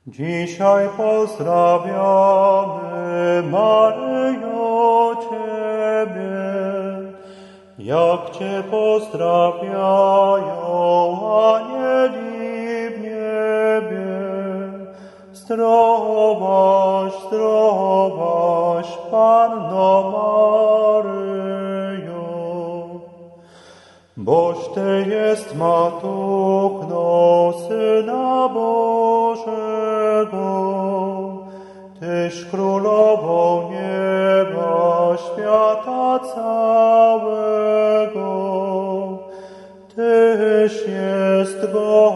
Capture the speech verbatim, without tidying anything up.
Dzisiaj pozdrawiamy, Maryjo, Ciebie, jak Cię pozdrawiają anieli w niebie. Zdrowaś, zdrowaś, Panno Maryjo, boś Ty jest matuchną Syna Bożego, Tyś królową nieba, świata całego, Tyś jest Bogiem.